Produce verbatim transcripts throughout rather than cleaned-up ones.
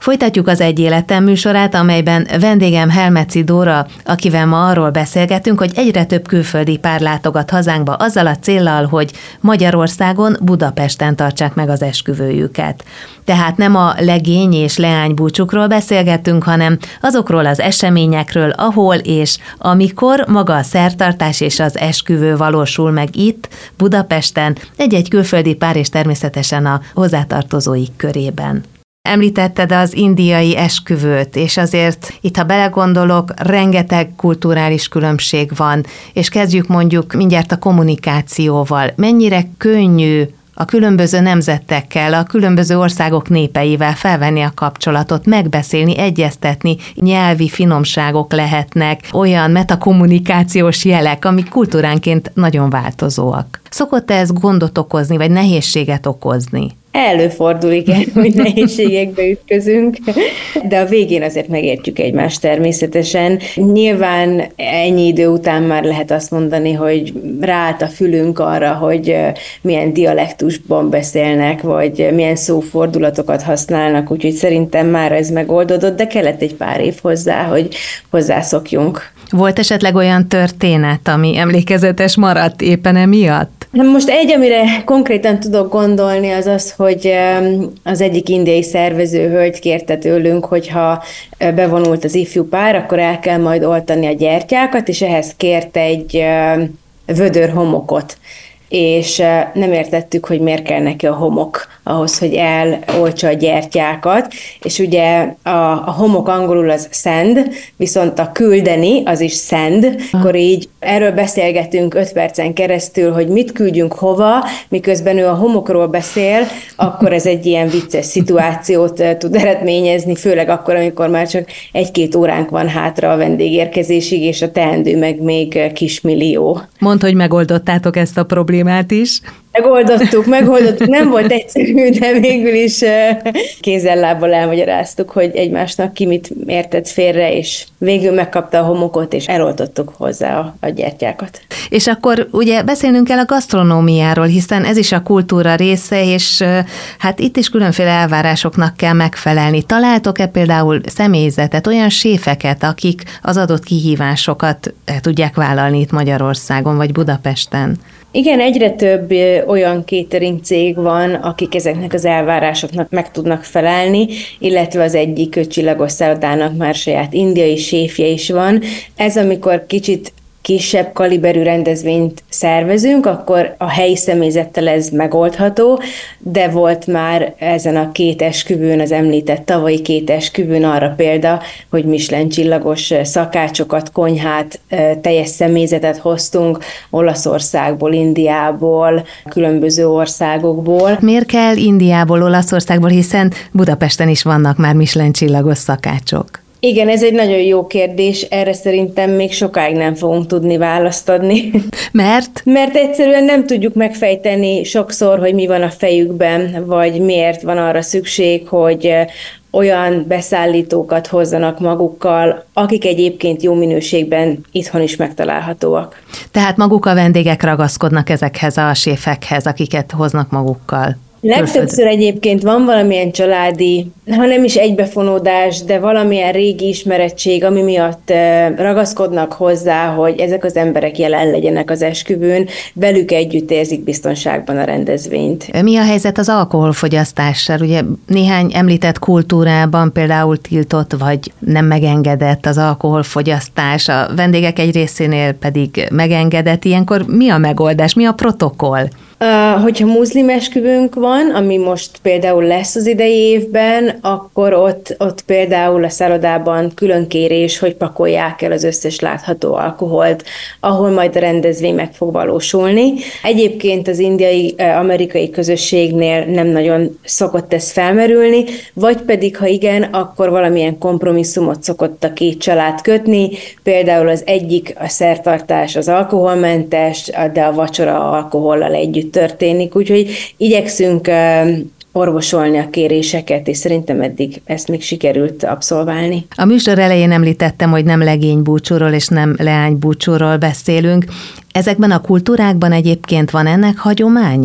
Folytatjuk az Egy életem műsorát, amelyben vendégem Helmetszi Dóra, akivel ma arról beszélgetünk, hogy egyre több külföldi pár látogat hazánkba azzal a céllal, hogy Magyarországon, Budapesten tartsák meg az esküvőjüket. Tehát nem a legény és leány búcsukról beszélgettünk, hanem azokról az eseményekről, ahol és amikor maga a szertartás és az esküvő valósul meg itt, Budapesten, egy-egy külföldi pár és természetesen a hozzátartozóik körében. Említetted az indiai esküvőt, és azért itt, ha belegondolok, rengeteg kulturális különbség van, és kezdjük mondjuk mindjárt a kommunikációval. Mennyire könnyű a különböző nemzetekkel, a különböző országok népeivel felvenni a kapcsolatot, megbeszélni, egyeztetni, nyelvi finomságok lehetnek, olyan metakommunikációs jelek, amik kultúránként nagyon változóak. Szokott-e ez gondot okozni, vagy nehézséget okozni? Előfordul, igen, hogy nehézségekbe ütközünk, de a végén azért megértjük egymást természetesen. Nyilván ennyi idő után már lehet azt mondani, hogy ráállt a fülünk arra, hogy milyen dialektusban beszélnek, vagy milyen szófordulatokat használnak, úgyhogy szerintem már ez megoldódott, de kellett egy pár év hozzá, hogy hozzászokjunk. Volt esetleg olyan történet, ami emlékezetes maradt éppen emiatt? Most egy, amire konkrétan tudok gondolni, az az, hogy az egyik indiai szervező hölgy kérte tőlünk, hogyha bevonult az ifjú pár, akkor el kell majd oltani a gyertyákat, és ehhez kért egy vödör homokot. És nem értettük, hogy miért kell neki a homok ahhoz, hogy eloltsa a gyertyákat, és ugye a, a homok angolul az send, viszont a küldeni az is send, akkor így erről beszélgetünk öt percen keresztül, hogy mit küldjünk hova, miközben ő a homokról beszél, akkor ez egy ilyen vicces szituációt tud eredményezni, főleg akkor, amikor már csak egy-két óránk van hátra a vendégérkezésig, és a teendő meg még kismillió. Mondd, hogy megoldottátok ezt a problémát is. Megoldottuk, megoldottuk. Nem volt egyszerű, de végül is kézzel-lábbal elmagyaráztuk, hogy egymásnak ki mit értett félre, és végül megkapta a homokot, és eloltottuk hozzá a, a gyertyákat. És akkor ugye beszélnünk kell a gasztronómiáról, hiszen ez is a kultúra része, és hát itt is különféle elvárásoknak kell megfelelni. Találtok-e például személyzetet, olyan séfeket, akik az adott kihívásokat tudják vállalni itt Magyarországon, vagy Budapesten? Igen, egyre több olyan catering cég van, akik ezeknek az elvárásoknak meg tudnak felelni, illetve az egyik csillagos szállodának már saját indiai séfje is van. Ez amikor kicsit kisebb kaliberű rendezvényt szervezünk, akkor a helyi személyzettel ez megoldható, de volt már ezen a két esküvőn, az említett tavalyi két esküvőn arra példa, hogy Michelin csillagos szakácsokat, konyhát, teljes személyzetet hoztunk Olaszországból, Indiából, különböző országokból. Miért kell Indiából, Olaszországból, hiszen Budapesten is vannak már Michelin csillagos szakácsok? Igen, ez egy nagyon jó kérdés, erre szerintem még sokáig nem fogunk tudni választ adni. Mert? Mert egyszerűen nem tudjuk megfejteni sokszor, hogy mi van a fejükben, vagy miért van arra szükség, hogy olyan beszállítókat hozzanak magukkal, akik egyébként jó minőségben itthon is megtalálhatóak. Tehát maguk a vendégek ragaszkodnak ezekhez a séfekhez, akiket hoznak magukkal? Legtöbbször egyébként van valamilyen családi, ha nem is egybefonódás, de valamilyen régi ismerettség, ami miatt ragaszkodnak hozzá, hogy ezek az emberek jelen legyenek az esküvőn, velük együtt érzik biztonságban a rendezvényt. Mi a helyzet az alkoholfogyasztással? Ugye néhány említett kultúrában például tiltott vagy nem megengedett az alkoholfogyasztás, a vendégek egy részénél pedig megengedett. Ilyenkor mi a megoldás, mi a protokoll? Uh, hogyha muszlim esküvőnk van, ami most például lesz az idei évben, akkor ott, ott például a szállodában külön kérés, hogy pakolják el az összes látható alkoholt, ahol majd a rendezvény meg fog valósulni. Egyébként az indiai-amerikai közösségnél nem nagyon szokott ez felmerülni, vagy pedig, ha igen, akkor valamilyen kompromisszumot szokott a két család kötni, például az egyik a szertartás az alkoholmentes, de a vacsora alkohollal együtt történik, úgyhogy igyekszünk orvosolni a kéréseket, és szerintem eddig ezt még sikerült abszolválni. A műsor elején említettem, hogy nem legénybúcsúról és nem leánybúcsúról beszélünk. Ezekben a kultúrákban egyébként van ennek hagyománya?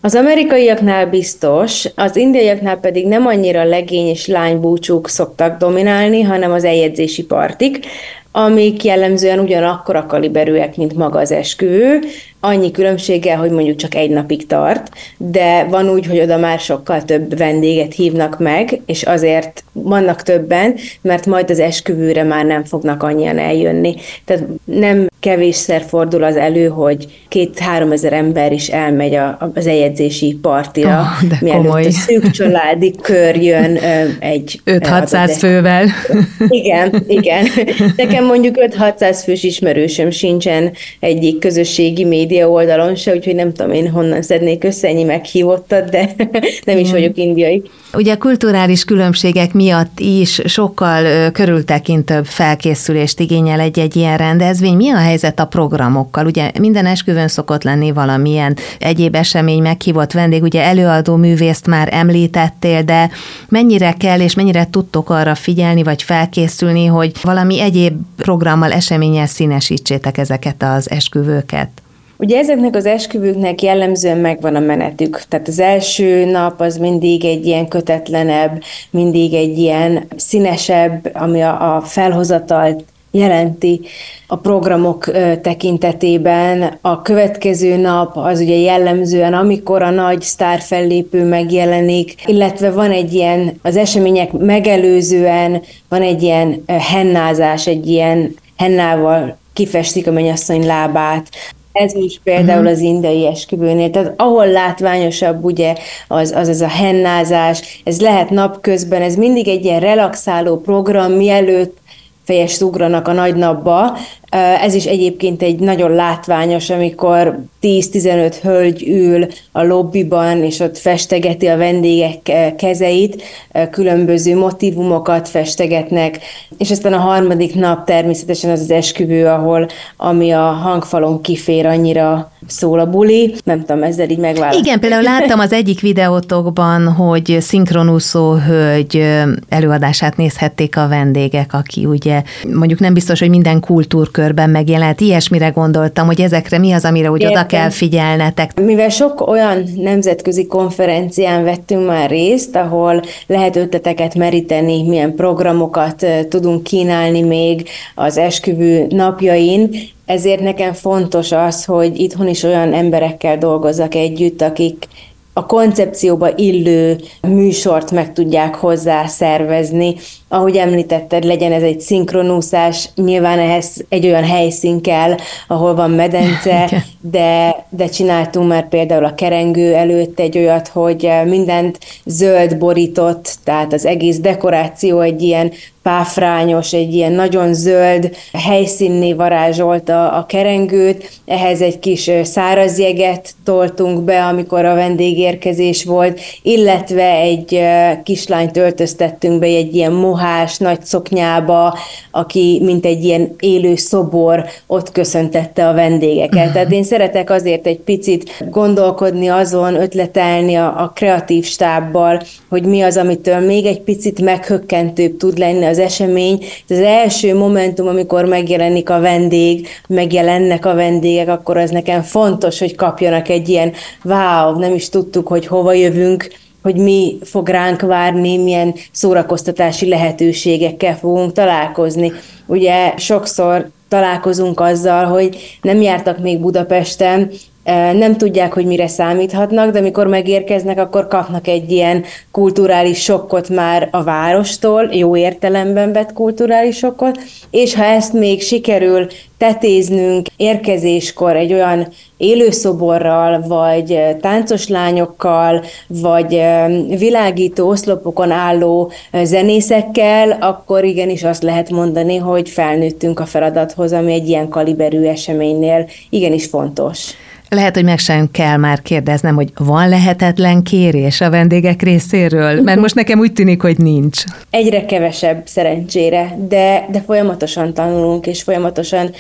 Az amerikaiaknál biztos, az indiaiaknál pedig nem annyira legény és lány búcsúk szoktak dominálni, hanem az eljegyzési partik, amik jellemzően ugyanakkor a kaliberűek, mint maga az esküvő, annyi különbséggel, hogy mondjuk csak egy napig tart, de van úgy, hogy oda már sokkal több vendéget hívnak meg, és azért vannak többen, mert majd az esküvőre már nem fognak annyian eljönni. Tehát nem kevésszer fordul az elő, hogy két-három ezer ember is elmegy a, az eljegyzési partira, oh, mielőtt a szűk családi kör jön egy... öt-hatszáz fővel. Igen, igen. Nekem mondjuk öt-hatszáz fős ismerősöm sincsen egyik közösségi média oldalon se, úgyhogy nem tudom én honnan szednék össze ennyi meghívottat, de nem is vagyok indiai. Ugye a kulturális különbségek miatt is sokkal körültekintőbb felkészülést igényel egy-egy ilyen rendezvény. Mi a helyzet a programokkal? Ugye minden esküvőn szokott lenni valamilyen egyéb esemény, meghívott vendég, ugye előadó művészt már említettél, de mennyire kell és mennyire tudtok arra figyelni, vagy felkészülni, hogy valami egyéb programmal, eseménnyel színesítsétek ezeket az esküvőket? Ugye ezeknek az esküvőknek jellemzően megvan a menetük. Tehát az első nap az mindig egy ilyen kötetlenebb, mindig egy ilyen színesebb, ami a, a felhozatalt jelenti a programok tekintetében. A következő nap az ugye jellemzően, amikor a nagy sztárfellépő megjelenik, illetve van egy ilyen, az események megelőzően van egy ilyen hennázás, egy ilyen hennával kifestik a mennyasszony lábát. Ez is például az indiai esküvőnél, tehát ahol látványosabb ugye az az, az a hennázás, ez lehet napközben, ez mindig egy ilyen relaxáló program, mielőtt fejest ugranak a nagy napba. Ez is egyébként egy nagyon látványos, amikor tíz-tizenöt hölgy ül a lobbiban, és ott festegeti a vendégek kezeit, különböző motívumokat festegetnek, és aztán a harmadik nap természetesen az az esküvő, ahol ami a hangfalon kifér, annyira szól a buli. Nem tudom, ezzel így megválasztani. Igen, például láttam az egyik videótokban, hogy szinkronúszó hölgy előadását nézhették a vendégek, aki ugye mondjuk nem biztos, hogy minden kultúrkörben megjelent. Ilyesmire gondoltam, hogy ezekre mi az, amire úgy Értem. Oda kell figyelnetek. Mivel sok olyan nemzetközi konferencián vettünk már részt, ahol lehet ötleteket meríteni, milyen programokat tudunk kínálni még az esküvő napjain, ezért nekem fontos az, hogy itthon is olyan emberekkel dolgozzak együtt, akik a koncepcióba illő műsort meg tudják hozzá szervezni. Ahogy említetted, legyen ez egy szinkronúszás, nyilván ehhez egy olyan helyszín kell, ahol van medence, de, de csináltunk már például a kerengő előtt egy olyat, hogy mindent zöld borított, tehát az egész dekoráció egy ilyen páfrányos, egy ilyen nagyon zöld helyszínné varázsolta a kerengőt, ehhez egy kis szárazjeget toltunk be, amikor a vendégérkezés volt, illetve egy kislányt öltöztettünk be egy ilyen mohás, nagy szoknyába, aki mint egy ilyen élő szobor ott köszöntette a vendégeket. Tehát én szeretek azért egy picit gondolkodni azon, ötletelni a, a kreatív stábbal, hogy mi az, amitől még egy picit meghökkentőbb tud lenni az esemény. Az első momentum, amikor megjelenik a vendég, megjelennek a vendégek, akkor az nekem fontos, hogy kapjanak egy ilyen wow, nem is tudtuk, hogy hova jövünk, hogy mi fog ránk várni, milyen szórakoztatási lehetőségekkel fogunk találkozni. Ugye sokszor találkozunk azzal, hogy nem jártak még Budapesten, nem tudják, hogy mire számíthatnak, de amikor megérkeznek, akkor kapnak egy ilyen kulturális sokkot már a várostól, jó értelemben vett kulturális sokkot, és ha ezt még sikerül tetéznünk érkezéskor egy olyan élőszoborral, vagy táncos lányokkal, vagy világító oszlopokon álló zenészekkel, akkor igenis azt lehet mondani, hogy felnőttünk a feladathoz, ami egy ilyen kaliberű eseménynél igenis fontos. Lehet, hogy meg sem kell már kérdeznem, hogy van lehetetlen kérés a vendégek részéről? Mert most nekem úgy tűnik, hogy nincs. Egyre kevesebb szerencsére, de, de folyamatosan tanulunk, és folyamatosan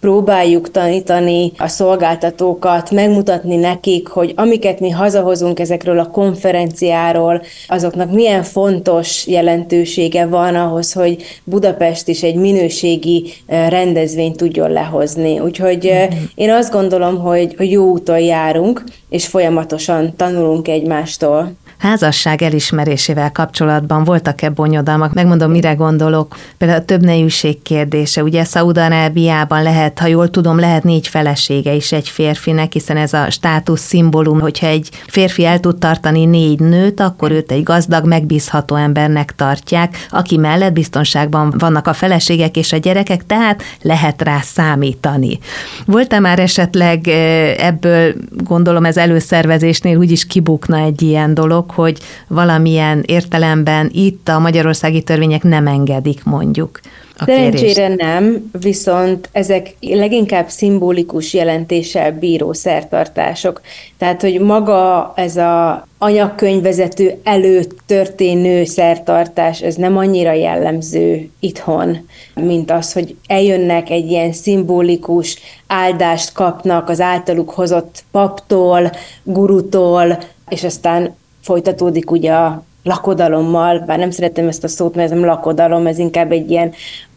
próbáljuk tanítani a szolgáltatókat, megmutatni nekik, hogy amiket mi hazahozunk ezekről a konferenciáról, azoknak milyen fontos jelentősége van ahhoz, hogy Budapest is egy minőségi rendezvényt tudjon lehozni. Úgyhogy mm-hmm. én azt gondolom, hogy, hogy jó úton járunk, és folyamatosan tanulunk egymástól. Házasság elismerésével kapcsolatban voltak-e bonyodalmak? Megmondom, mire gondolok. Például a többnejűség kérdése. Ugye Szaúd-Arábiában lehet, ha jól tudom, lehet négy felesége is egy férfinek, hiszen ez a státusz szimbólum, hogyha egy férfi el tud tartani négy nőt, akkor őt egy gazdag, megbízható embernek tartják, aki mellett biztonságban vannak a feleségek és a gyerekek, tehát lehet rá számítani. Volt-e már esetleg ebből, gondolom ez előszervezésnél úgyis kibukna egy ilyen dolog, hogy valamilyen értelemben itt a magyarországi törvények nem engedik mondjuk a kérést? Szerencsére nem, viszont ezek leginkább szimbolikus jelentéssel bíró szertartások. Tehát, hogy maga ez a anyagkönyvvezető előtt történő szertartás, ez nem annyira jellemző itthon, mint az, hogy eljönnek egy ilyen szimbolikus áldást kapnak az általuk hozott paptól, gurutól, és aztán folytatódik ugye a lakodalommal, bár nem szeretem ezt a szót, mert ez nem lakodalom, ez inkább egy ilyen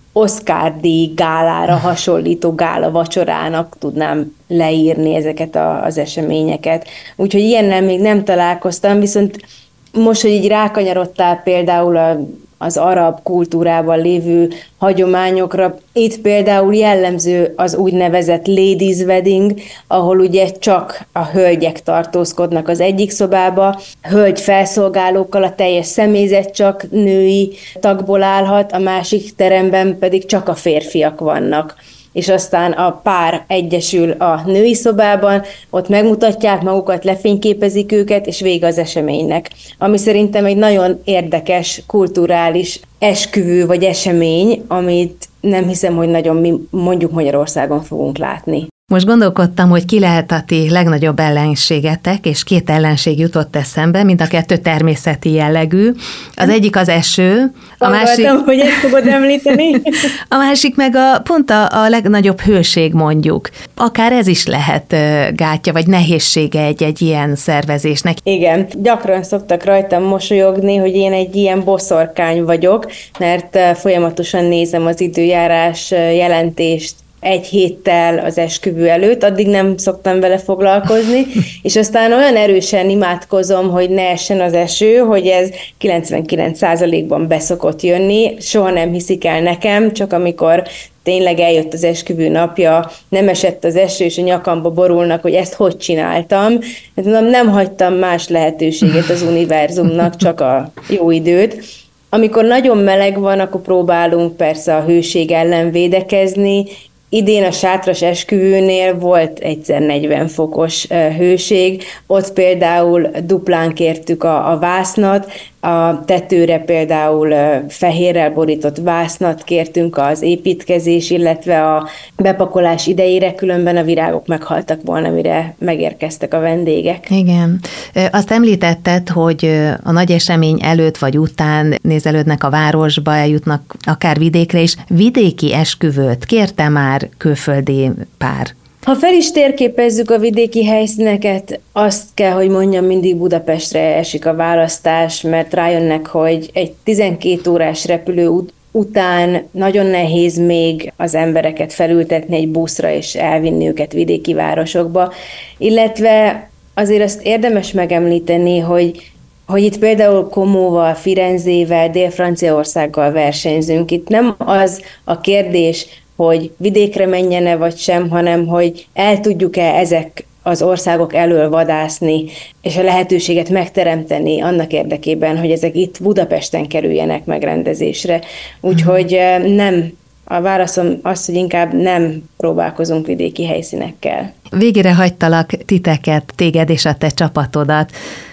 Oscar-díj gálára hasonlító gála vacsorának tudnám leírni ezeket a, az eseményeket. Úgyhogy ilyennel még nem találkoztam, viszont most, hogy így rákanyarodtál például a az arab kultúrában lévő hagyományokra. Itt például jellemző az úgynevezett ladies wedding, ahol ugye csak a hölgyek tartózkodnak az egyik szobába, hölgy felszolgálókkal, a teljes személyzet csak női tagból állhat, a másik teremben pedig csak a férfiak vannak. És aztán a pár egyesül a női szobában, ott megmutatják magukat, lefényképezik őket, és vége az eseménynek. Ami szerintem egy nagyon érdekes, kulturális esküvő vagy esemény, amit nem hiszem, hogy nagyon mi mondjuk Magyarországon fogunk látni. Most gondolkodtam, hogy ki lehet a ti legnagyobb ellenségetek, és két ellenség jutott eszembe, mind a kettő természeti jellegű. Az egyik az eső, a másik... hogy ezt fogod említeni. A másik meg a, pont a, a legnagyobb hőség mondjuk. Akár ez is lehet gátja, vagy nehézsége egy-egy ilyen szervezésnek. Igen, gyakran szoktak rajtam mosolyogni, hogy én egy ilyen boszorkány vagyok, mert folyamatosan nézem az időjárás jelentést, egy héttel az esküvő előtt, addig nem szoktam vele foglalkozni, és aztán olyan erősen imádkozom, hogy ne essen az eső, hogy ez kilencvenkilenc százalékban beszokott jönni, soha nem hiszik el nekem, csak amikor tényleg eljött az esküvő napja, nem esett az eső, és a nyakamba borulnak, hogy ezt hogy csináltam. Nem hagytam más lehetőséget az univerzumnak, csak a jó időt. Amikor nagyon meleg van, akkor próbálunk persze a hőség ellen védekezni. Idén a sátras esküvőnél volt egyszer negyven fokos hőség, ott például duplán kértük a, a vásznat, a tetőre például fehérrel borított vásznat kértünk az építkezés, illetve a bepakolás idejére, különben a virágok meghaltak volna, mire megérkeztek a vendégek. Igen. Azt említetted, hogy a nagy esemény előtt vagy után nézelődnek a városba, eljutnak akár vidékre is. Vidéki esküvőt kérte már külföldi pár? Ha fel is térképezzük a vidéki helyszíneket, azt kell, hogy mondjam, mindig Budapestre esik a választás, mert rájönnek, hogy egy tizenkét órás repülő ut- után nagyon nehéz még az embereket felültetni egy buszra és elvinni őket vidéki városokba, illetve azért azt érdemes megemlíteni, hogy hogy itt például Komóval, Firenzével, Dél-Franciaországgal versenyzünk. Itt nem az a kérdés, hogy vidékre menjene vagy sem, hanem hogy el tudjuk-e ezek az országok elől vadászni, és a lehetőséget megteremteni annak érdekében, hogy ezek itt Budapesten kerüljenek megrendezésre. Úgyhogy nem, a válaszom az, hogy inkább nem próbálkozunk vidéki helyszínekkel. Végére hagytalak titeket, téged és a te csapatodat.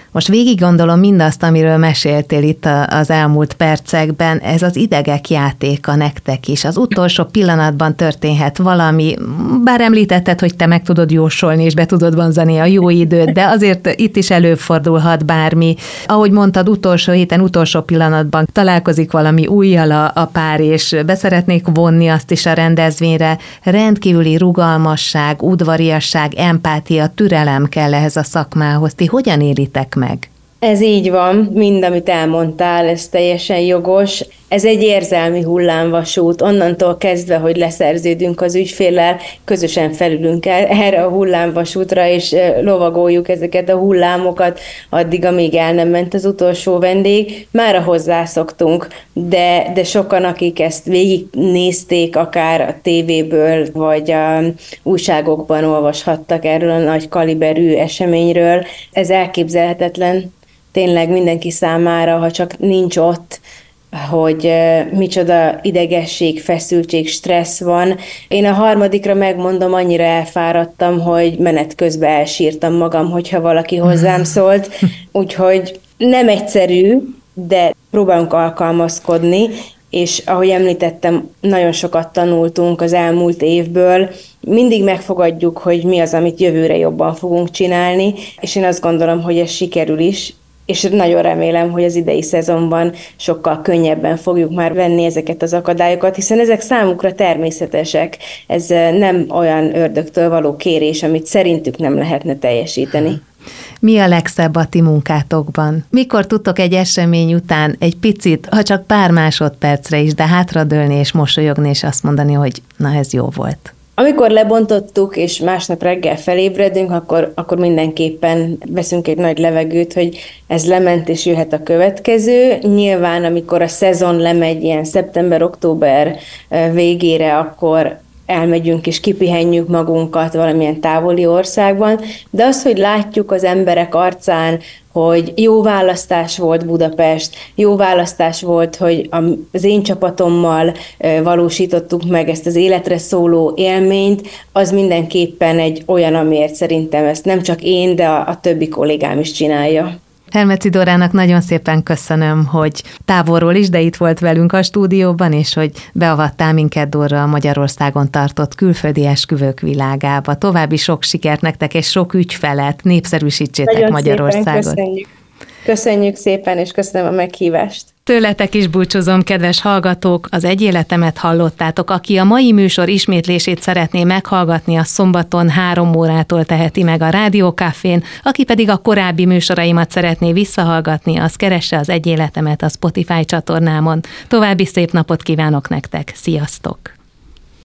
Most végig gondolom mindazt, amiről meséltél itt az elmúlt percekben, ez az idegek játéka nektek is. Az utolsó pillanatban történhet valami, bár említetted, hogy te meg tudod jósolni, és be tudod vonzani a jó időt, de azért itt is előfordulhat bármi. Ahogy mondtad, utolsó héten, utolsó pillanatban találkozik valami újjal a, a pár, és beszeretnék vonni azt is a rendezvényre. Rendkívüli rugalmasság, udvariasság, empátia, türelem kell ehhez a szakmához. Ti hogyan élitek meg? Ez így van, mind, amit elmondtál, ez teljesen jogos. Ez egy érzelmi hullámvasút, onnantól kezdve, hogy leszerződünk az ügyféllel, közösen felülünk el erre a hullámvasútra, és lovagoljuk ezeket a hullámokat, addig, amíg el nem ment az utolsó vendég. Mára hozzászoktunk, de, de sokan, akik ezt végignézték, akár a tévéből, vagy a újságokban olvashattak erről a nagy kaliberű eseményről, ez elképzelhetetlen tényleg mindenki számára, ha csak nincs ott, hogy micsoda idegesség, feszültség, stressz van. Én a harmadikra megmondom, annyira elfáradtam, hogy menet közben elsírtam magam, hogyha valaki hozzám szólt. Úgyhogy nem egyszerű, de próbálunk alkalmazkodni, és ahogy említettem, nagyon sokat tanultunk az elmúlt évből. Mindig megfogadjuk, hogy mi az, amit jövőre jobban fogunk csinálni, és én azt gondolom, hogy ez sikerül is, és nagyon remélem, hogy az idei szezonban sokkal könnyebben fogjuk már venni ezeket az akadályokat, hiszen ezek számukra természetesek. Ez nem olyan ördögtől való kérés, amit szerintük nem lehetne teljesíteni. Mi a legszebb a ti munkátokban? Mikor tudtok egy esemény után egy picit, ha csak pár másodpercre is, de hátradőlni és mosolyogni, és azt mondani, hogy na, ez jó volt? Amikor lebontottuk, és másnap reggel felébredünk, akkor, akkor mindenképpen veszünk egy nagy levegőt, hogy ez lement, és jöhet a következő. Nyilván, amikor a szezon lemegy ilyen szeptember-október végére, akkor elmegyünk és kipihenjük magunkat valamilyen távoli országban, de az, hogy látjuk az emberek arcán, hogy jó választás volt Budapest, jó választás volt, hogy az én csapatommal valósítottuk meg ezt az életre szóló élményt, az mindenképpen egy olyan, amiért szerintem ezt nem csak én, de a, a többi kollégám is csinálja. Helmetsy Dórának nagyon szépen köszönöm, hogy távolról is, de itt volt velünk a stúdióban, és hogy beavattál minket, Dóra, a Magyarországon tartott külföldi esküvők világába. További sok sikert nektek, és sok ügyfelet, népszerűsítsétek nagyon Magyarországot. Szépen köszönjük. Köszönjük szépen, és köszönöm a meghívást. Tőletek is búcsúzom, kedves hallgatók, az Egy életemet hallottátok. Aki a mai műsor ismétlését szeretné meghallgatni, a szombaton három órától teheti meg a Rádió Cafén, aki pedig a korábbi műsoraimat szeretné visszahallgatni, az keresse az Egy életemet a Spotify csatornámon. További szép napot kívánok nektek, sziasztok!